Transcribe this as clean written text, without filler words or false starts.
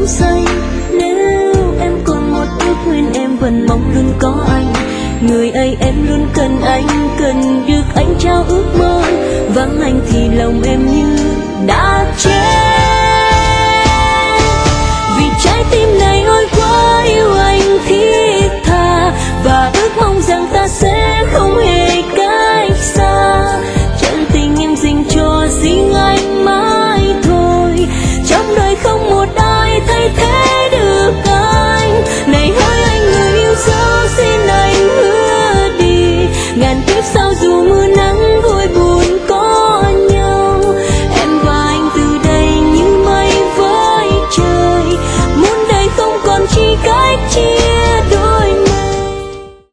sóng xanh. Nếu em còn một ước nguyện em vẫn mong luôn có anh, người ấy em luôn cần anh, cần được anh trao ước mơ. Vắng anh thì lòng em như đã chết, vì trái tim này ôi quá yêu anh thiết tha, và ước mong rằng ta sẽ không hề cách xa. Chân tình em dành cho riêng anh mãi thôi, trong đời không một ai thay thế được anh. Này hỡi anh người yêu dấu, xin anh hứa đi ngàn